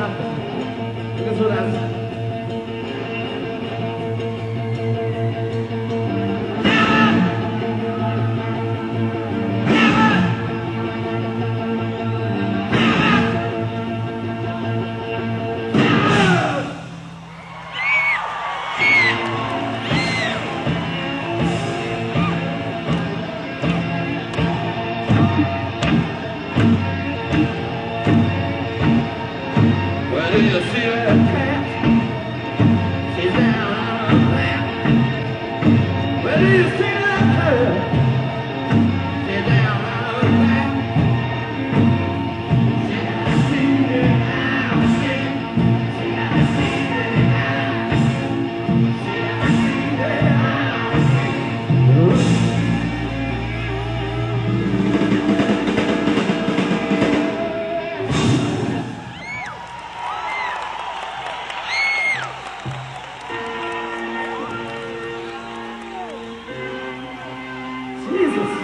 That's what I said. Well, do you see that cat? She's down on her back. Well, do you see that cat? She's down on her back. She got a seat in the house. She got a seat in the house. She got a seat in the house. Jesus.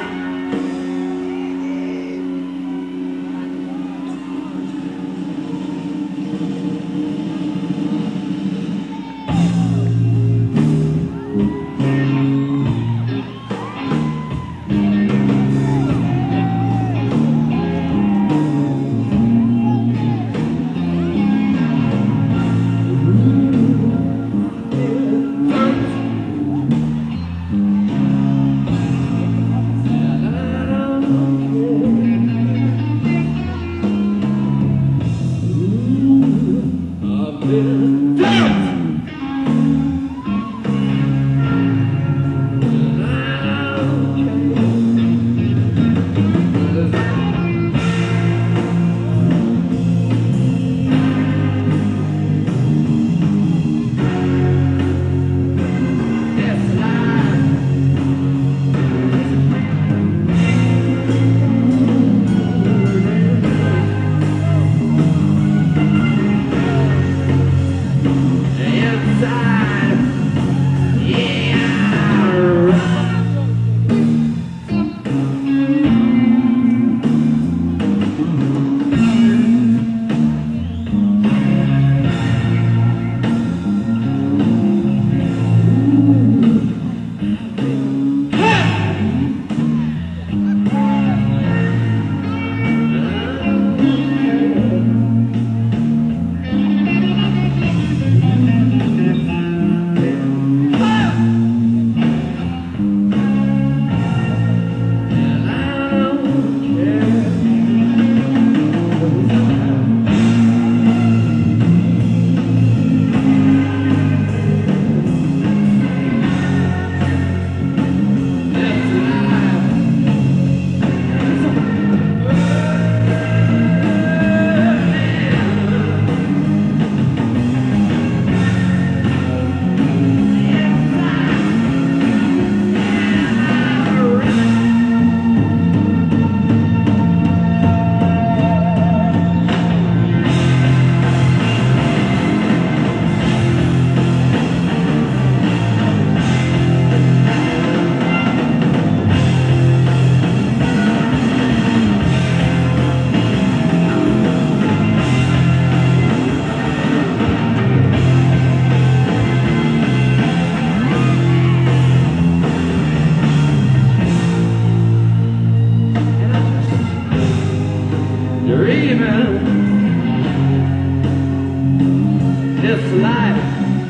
Dreaming this life,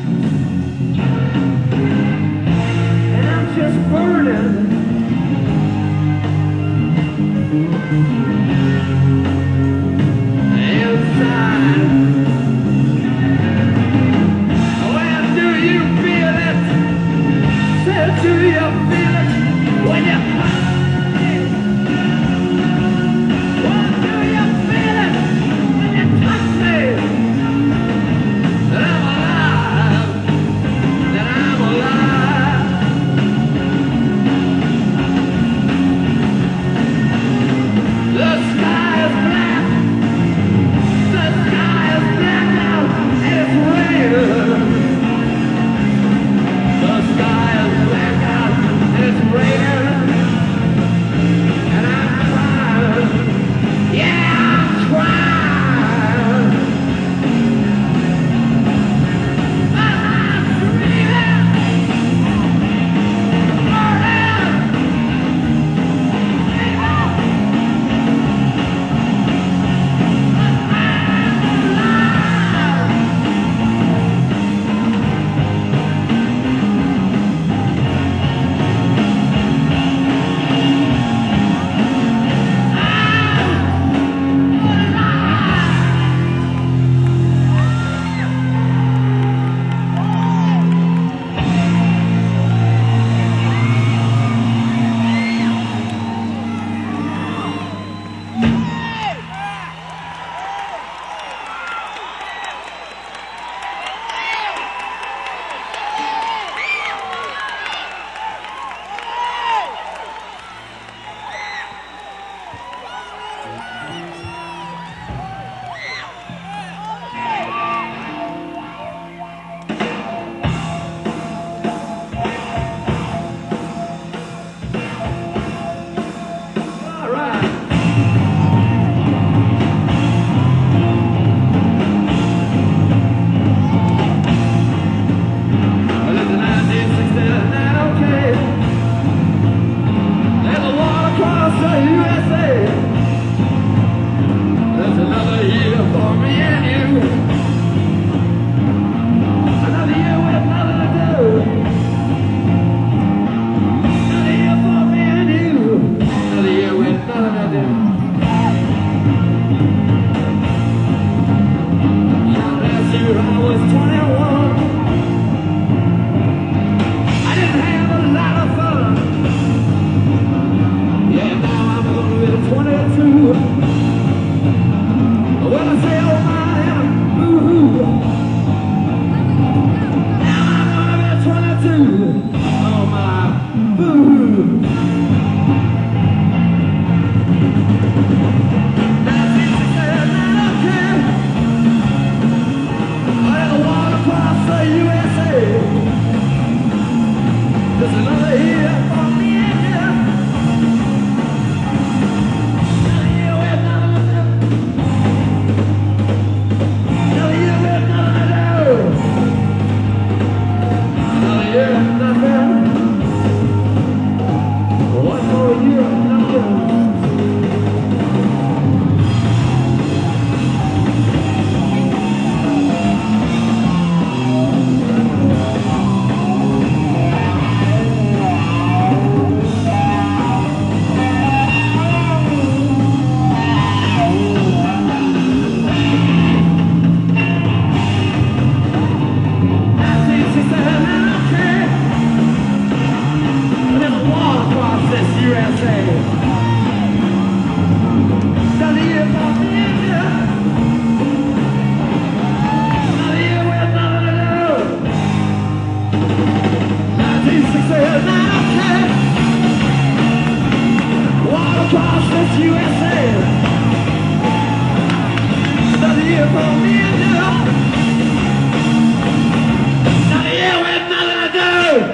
and I'm just burning. Inside, when do you feel it? Say, do you feel it when you I'm alive. was 21. I didn't have a lot of fun. Yeah, now I'm gonna be 22. When I say, oh my, ooh, now I'm gonna be 22. Oh my, ooh. There's another year for me and you. Another year with nothing to do. Another year with nothing to do. Another year with nothing. One more year of nothing. USA. Another year for me and you. Another year with nothing to do. 1969, okay. Walk across this USA. Another year for me and you. Another year with nothing to do.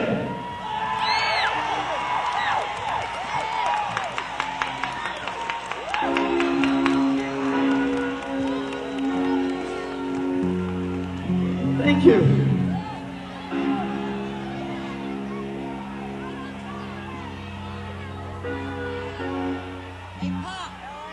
Thank you. Hey, Pop.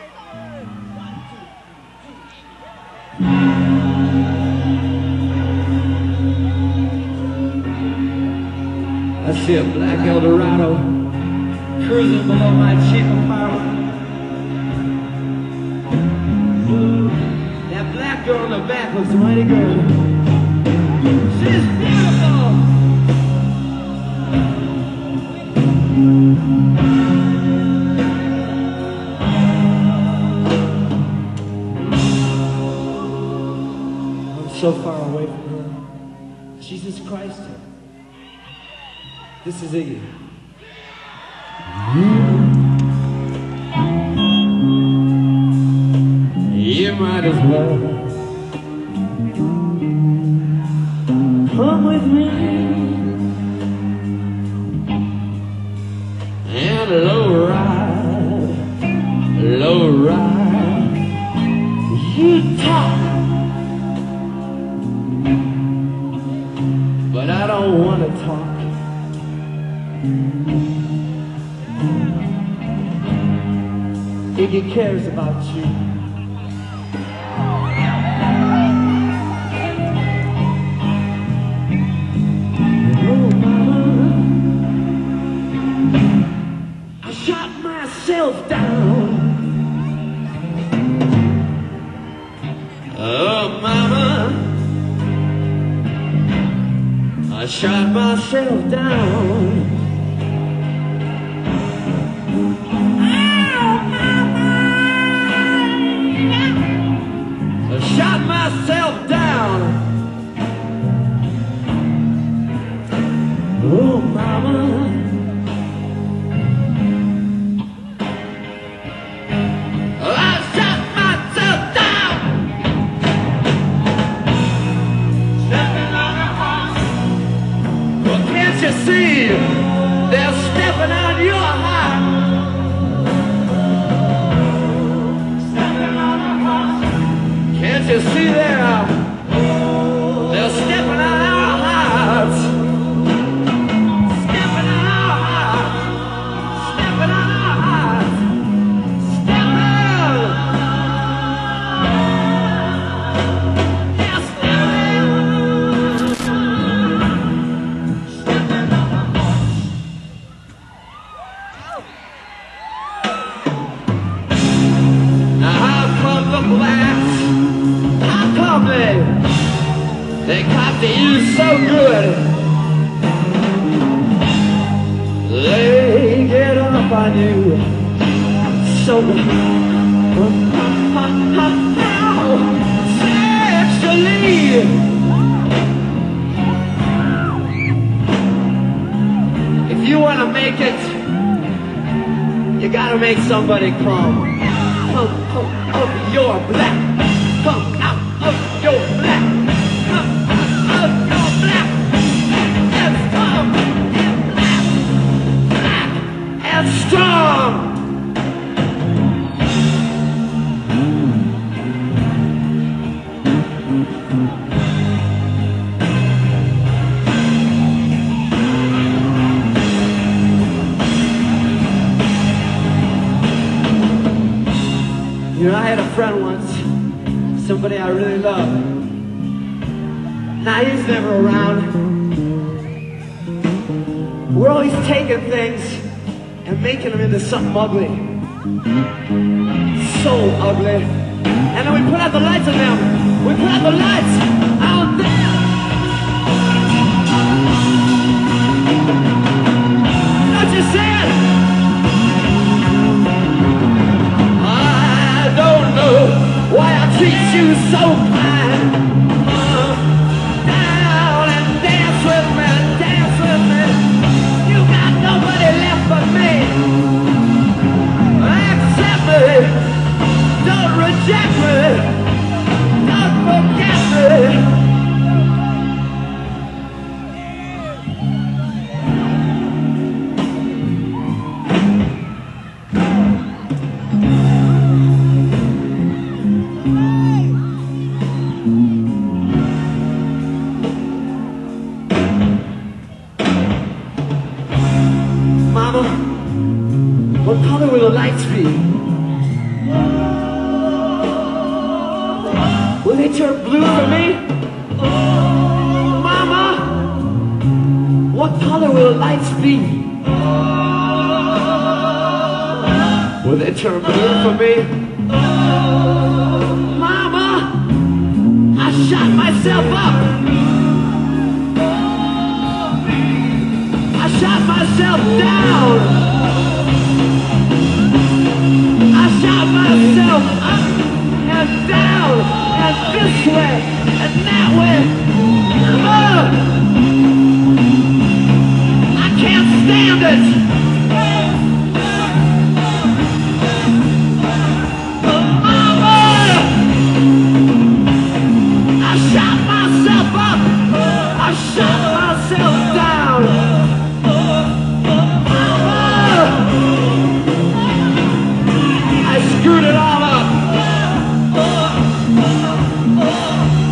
I see a black Eldorado cruising below my cheap apartment. That black girl in the back looks mighty good. She's beautiful. I'm so far away from her. Jesus Christ. This is it. You might as well come with me and low ride. You talk, but I don't want to talk. Iggy cares about you. Oh, mama, I shot myself down. Oh, mama, I shot myself down. Shot myself down. Oh, mama, I shot myself down. Stepping on a horse. Well, can't you see they're stepping on your heart? Stepping on a horse. Can't you see they're stepping on our hearts? Stepping on our hearts. Stepping on our hearts. Stepping. Yeah, stepping. Stepping on our hearts. Now how come the blacks? How come They copy you so good. They get up on you so good. Sexually. If you want to make it, you gotta make somebody come. Come out of your black. Come out of your black. Come out of your black. Yes, come in black. Black and strong. You know, I had a friend once, somebody I really loved. Now he's never around. We're always taking things and making them into something ugly. So ugly. And then we put out the lights on them. We put out the lights out there. Don't you see it? Why I treat you so kind. Down and dance with me, dance with me. You got nobody left but me. Accept me, don't reject me, don't forget me. What color will the lights be? Will they turn blue for me? Mama, what color will the lights be? Will they turn blue for me? Mama, I shot myself up. I shot myself down. Shot myself up and down and this way and that way. I can't stand it. Mama, I shot myself up. I shot myself down. Screwed it all up.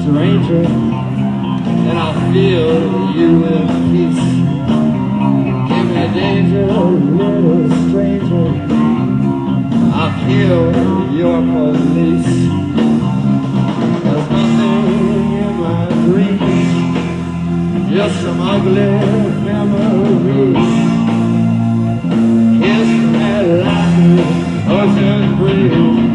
stranger, and I'll fill you with peace. Give me danger, little stranger, I'll kill your police. There's nothing in my dreams, just some ugly memories. Kiss me like the ocean breeze.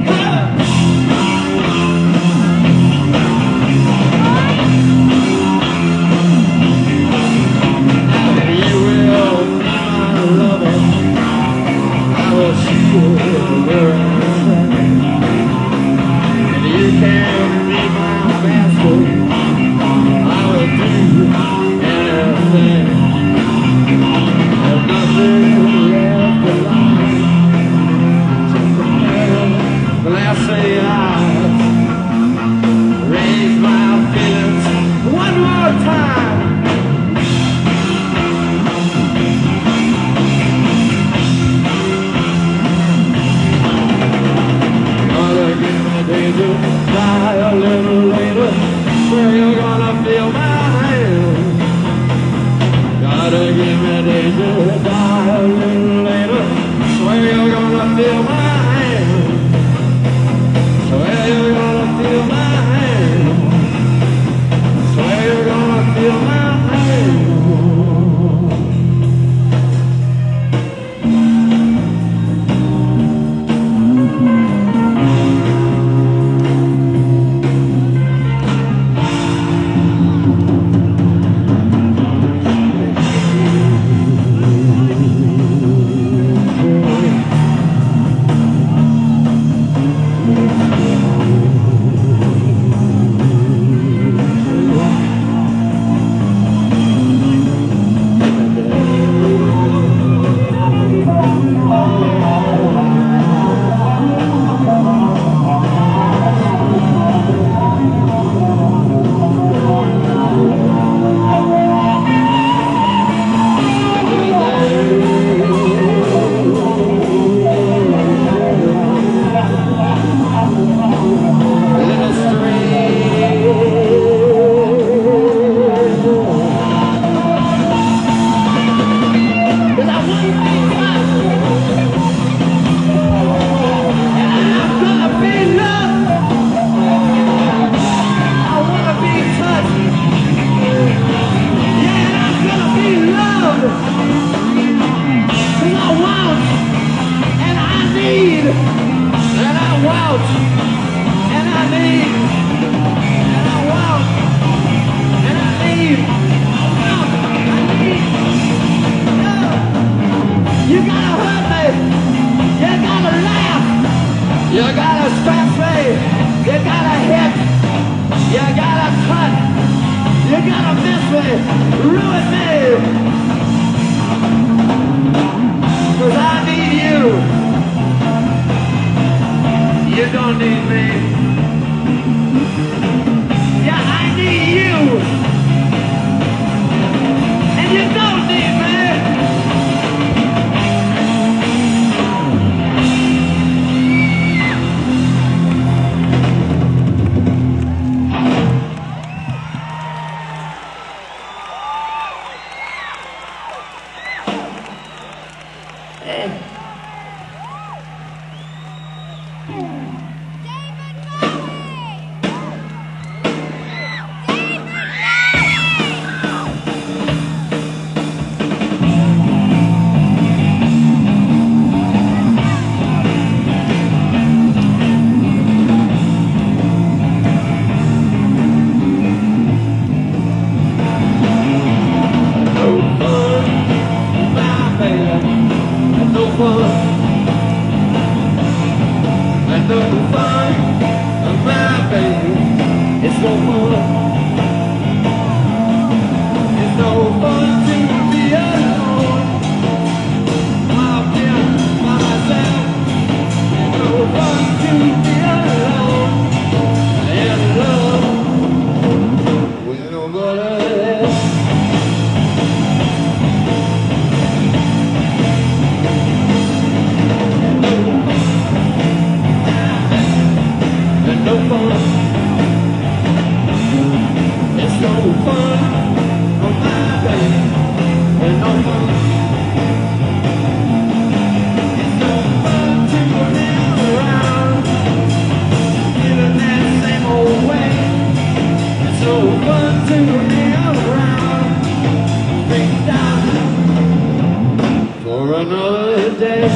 no fun to hang around. Things down for another day.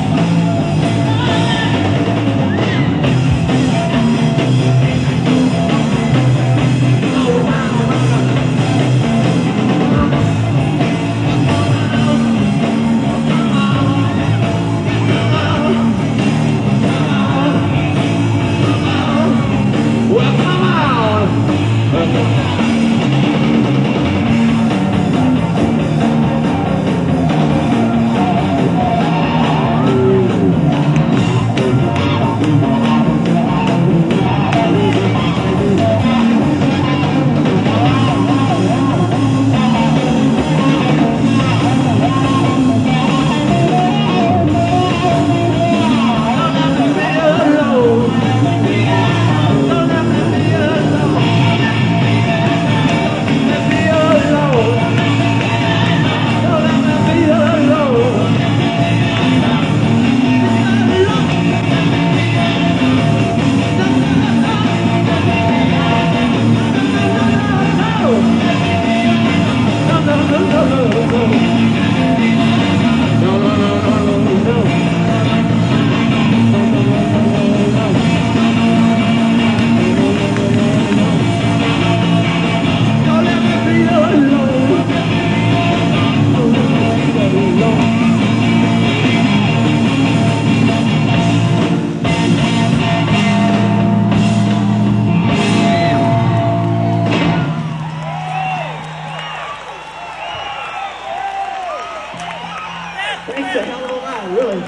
Well, come on. Thanks a hell of a lot, really.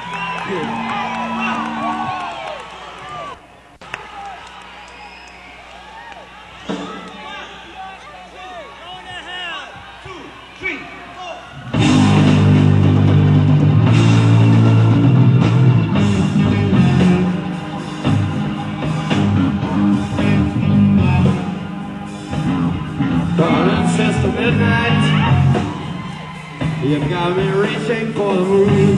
Calling Sister Midnight, you got me reaching for the moon.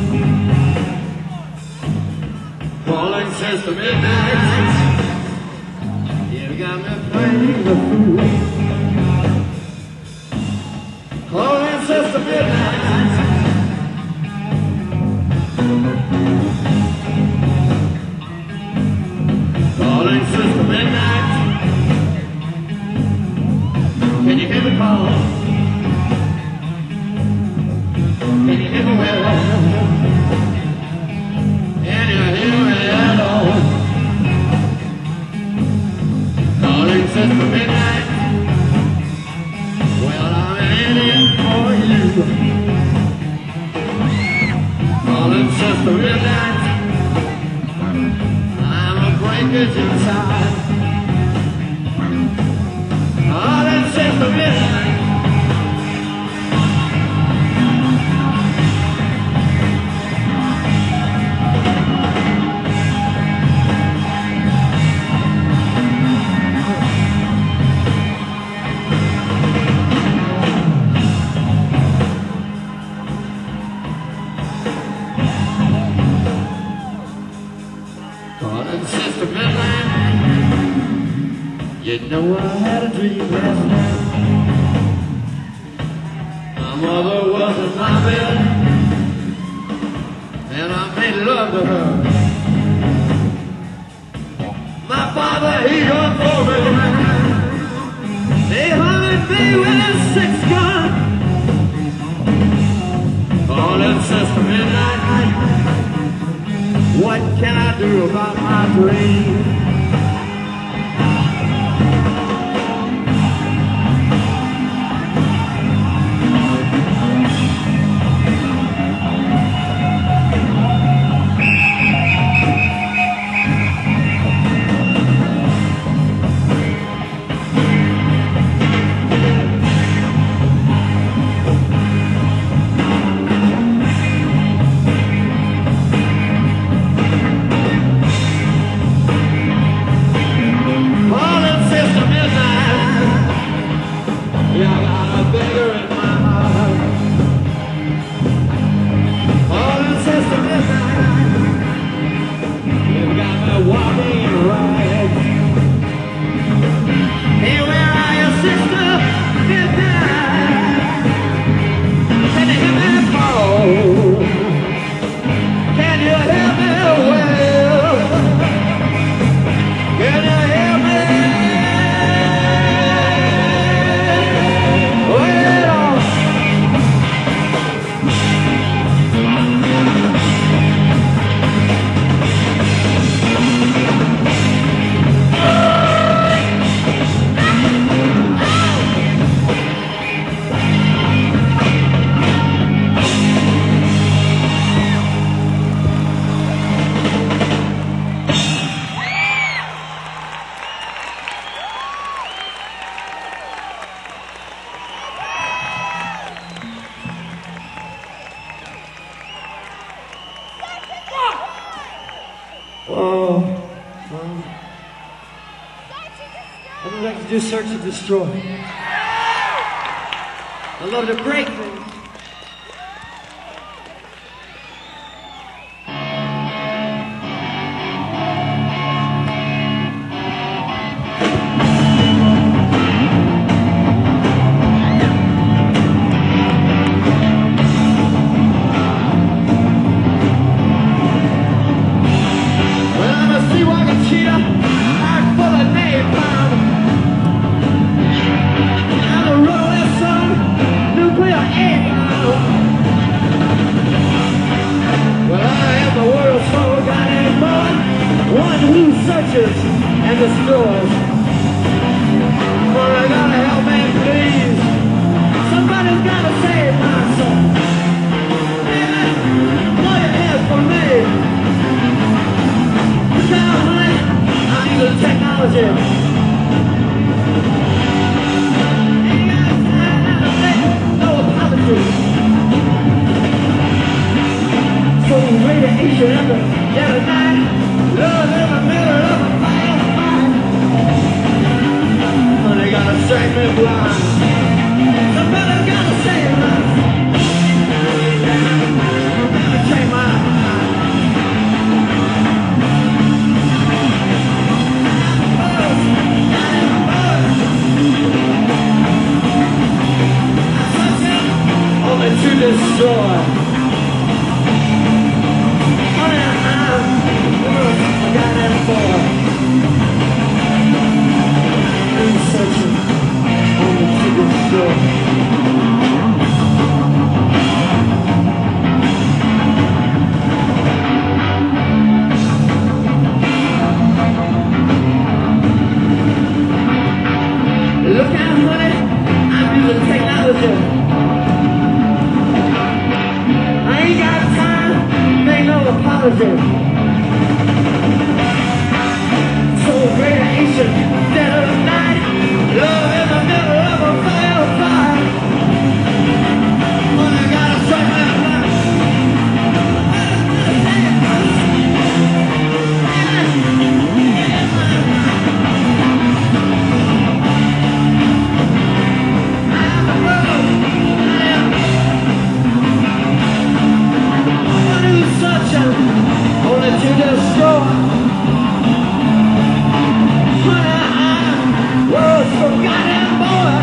Calling Sister Midnight, you got me playing the fool. Calling Sister Midnight, calling Sister Midnight. Can you hear the call? Can you hear me well? Can you hear me at all? Calling Sister Midnight. Well, I'm in for you. Calling Sister Midnight. I'm a breakage inside. Calling Sister Midnight. Calling Sister Midnight. You know I had a dream last night. My mother was in my bed, and I made love to her. My father, he hung for me. They hung me with a 6-gun. Calling Sister Midnight. What can I do about my dream? to search and destroy. I love to break things. And destroys. But I gotta help me, please. Somebody's gotta save my soul. Amen. Blow your head for me. Because honey, I need the technology. Ain't got time to make no apology. So radiation in the dead of night. Love in the middle of a fire fight. Honey, gotta strike me blind. Somebody's gotta save us. Gotta take my mind. Only to destroy. Look out, honey, I'm using technology. I ain't got time, make no apology. So radiation, dead of night, love in the middle of a fire fight. Honey, gotta strike that light. Only to destroy. Was forgotten boy.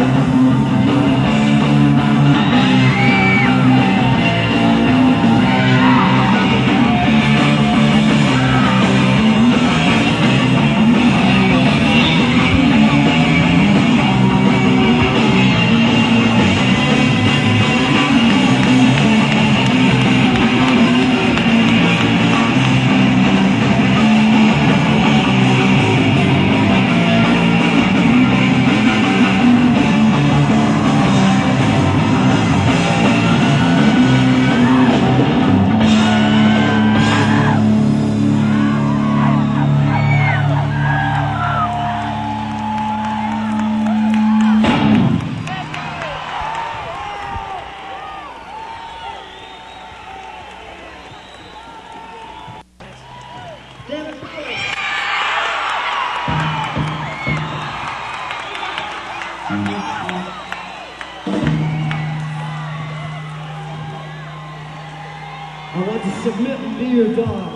I want to submit and be your dog.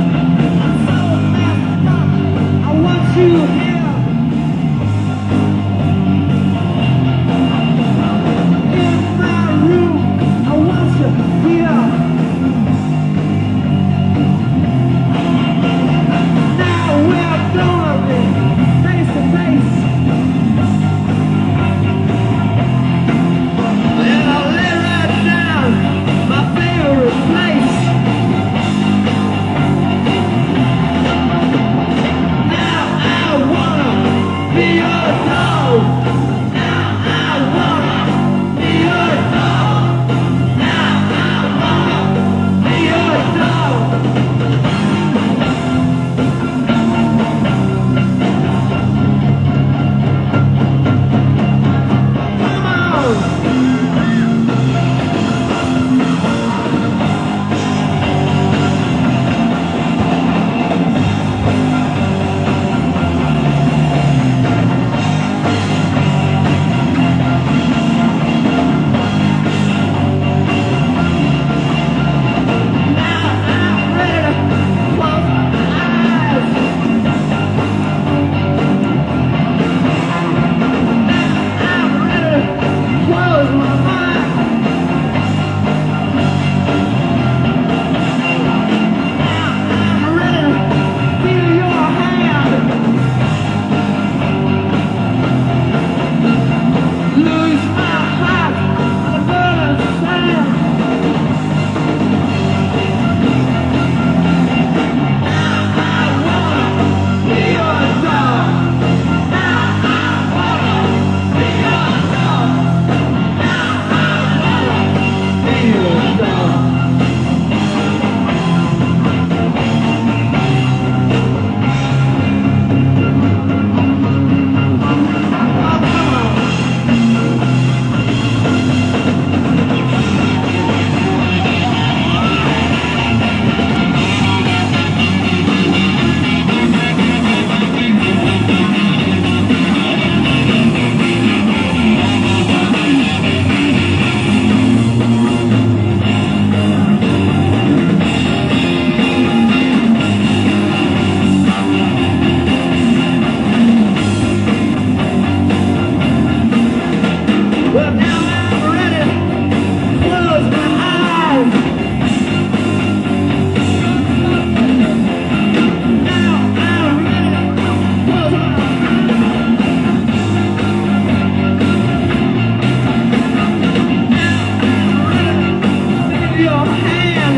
I want you here.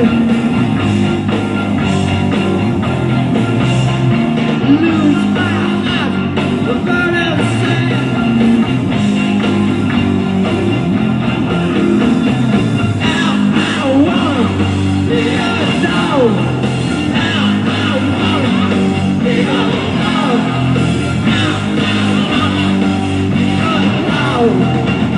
Lose my heart, the burning sand. Now I wanna be alone. Now I wanna be alone. Now I wanna be alone.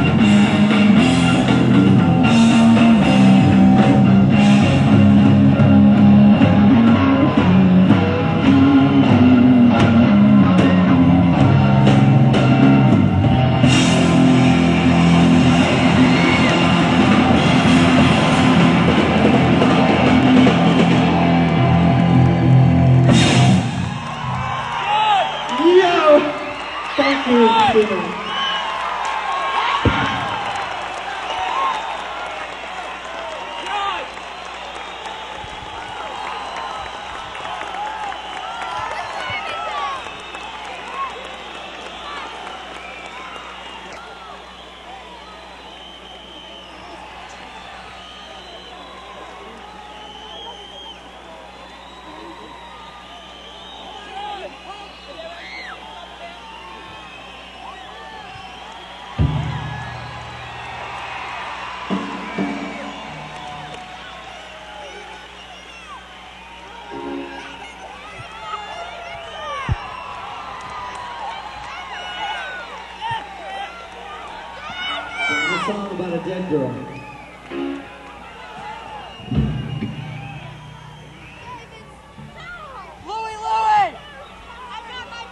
Thank you, Stephen. It's a song about a dead girl. Louie, Louie! I got my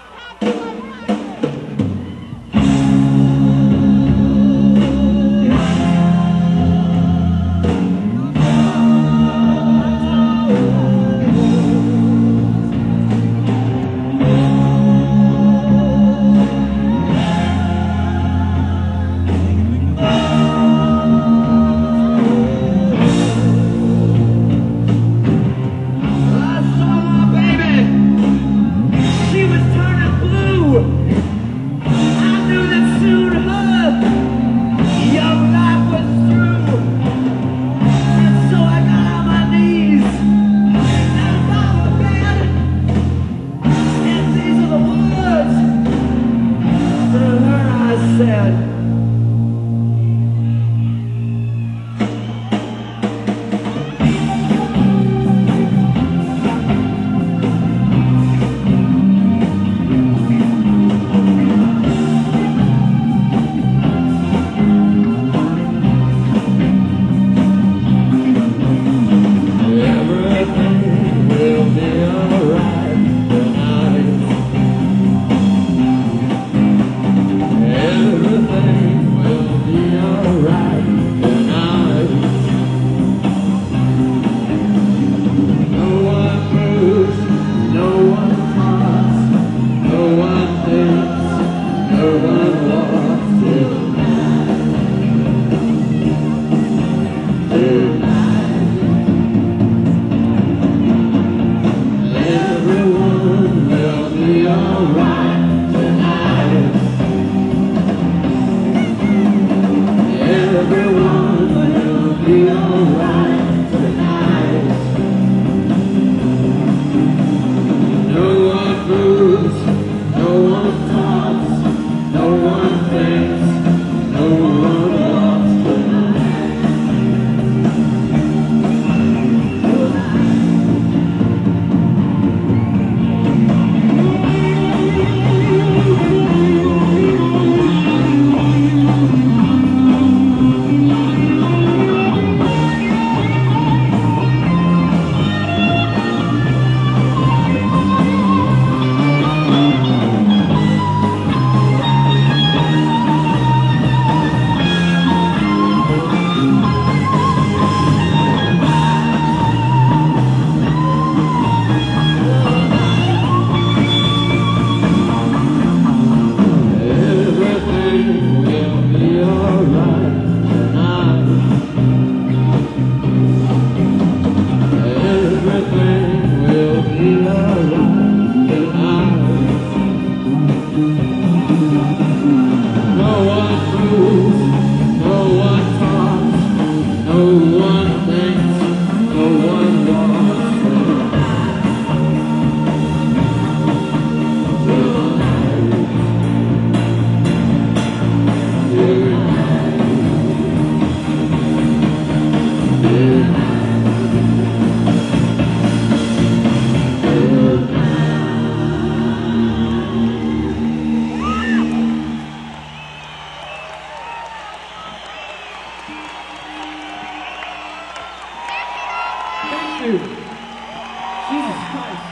Thank you. Jesus Christ.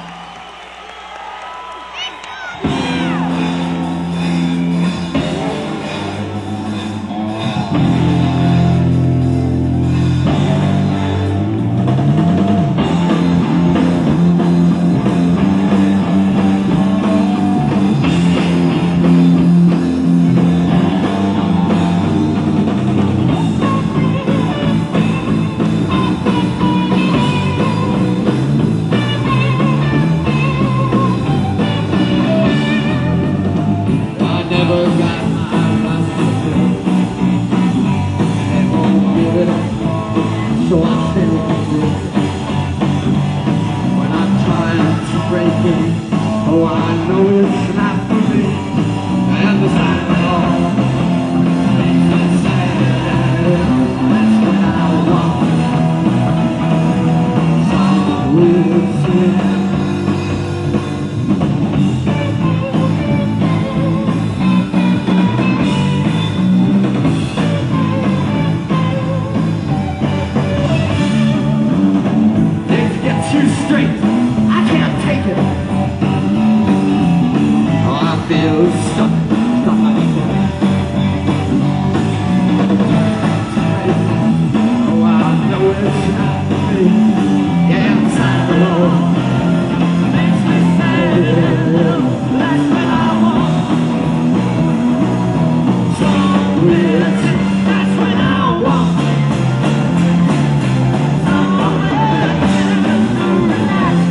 Never got my license. They won't give it up, so I still do it. When I'm trying to break it, oh, I know it's not for me. And the sign of all makes me sad. That's what I want. Song will sing. Too straight, I can't take it. Oh, I feel stuck like that. Oh, I know it's not me. Yeah, inside the Lord makes me sad. That's what I want. So rich, that's what I want. So rich.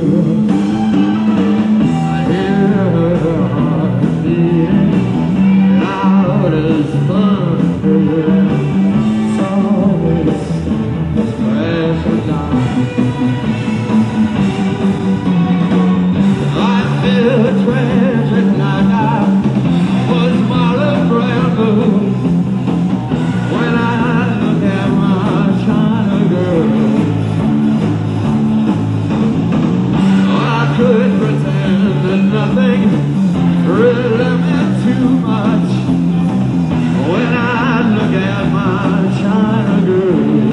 I hear her heart beating loud as thunder. Always crashing down. I feel tragic like I was Marlon Brando when I look at my China girl. I could pretend that nothing really meant too much when I look at my China girl.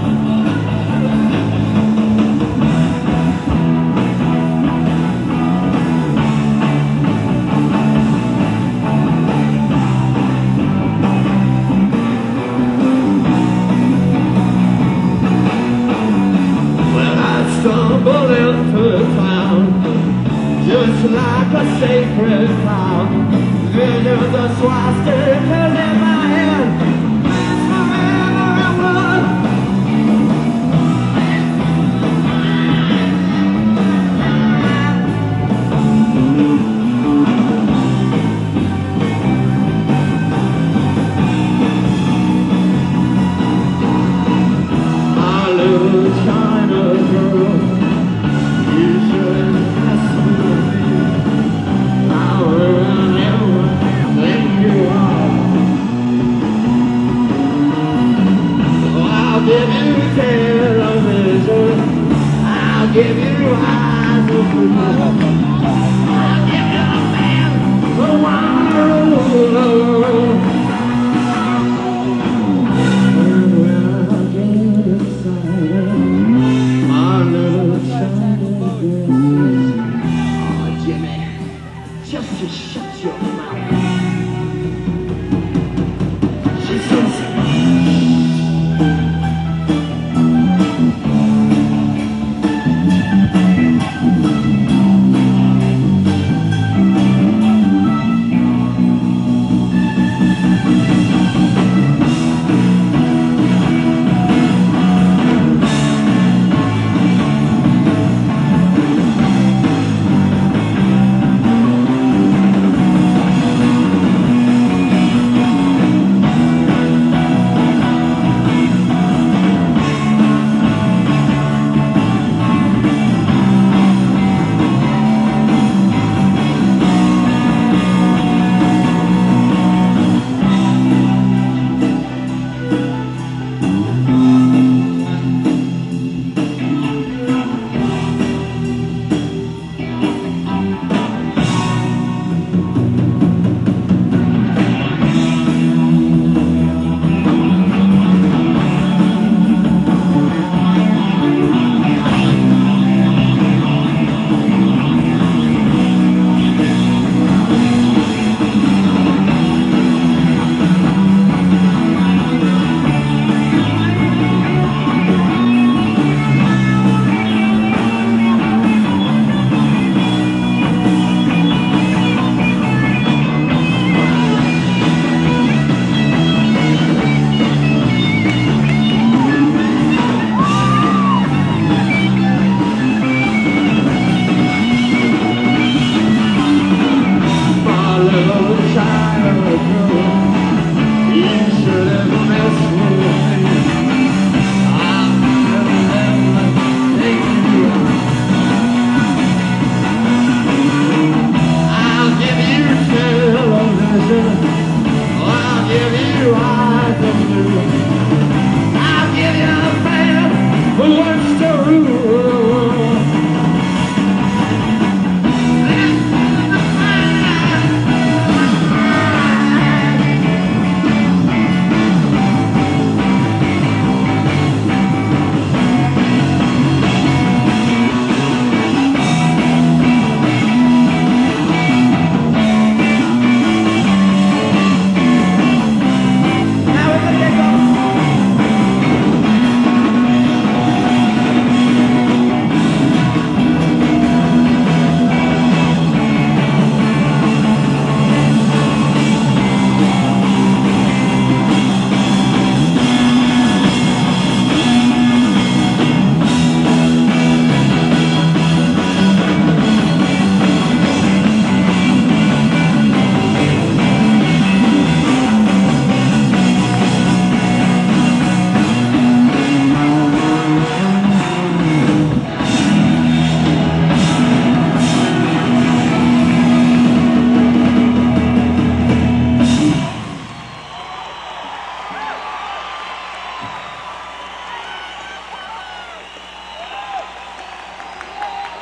Well, I stumbled into town just like a sacred cow. Visions of swastikas in my head. That's forever I run. My little China girl, you should ask me. I'll run everything you are. I'll give you television. I'll give you eyes of blue. I'll give you a man who wanna rule the world. And when I get excited, my little China girl. Oh, Jimmy, just to shut your mouth. She says,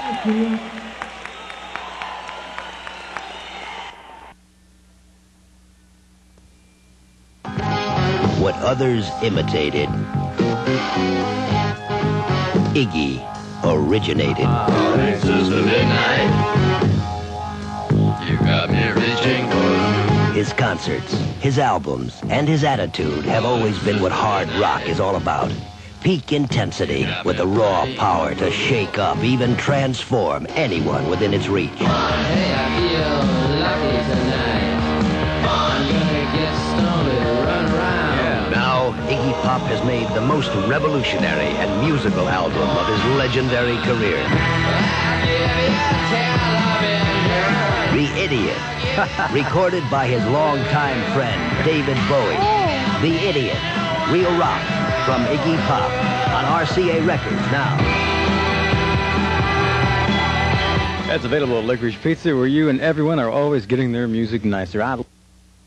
What others imitated, Iggy originated. This is the midnight. You got me reaching for. His concerts, his albums, and his attitude have always been what hard rock is all about. Peak intensity with the raw power to shake up, even transform anyone within its reach. Hey, I feel lucky tonight. I'm gonna get stoned and run around. Now, Iggy Pop has made the most revolutionary and musical album of his legendary career. The Idiot. Recorded by his longtime friend, David Bowie. The Idiot. Real rock from Iggy Pop on RCA Records now. That's available at Licorice Pizza, where you and everyone are always getting their music nicer.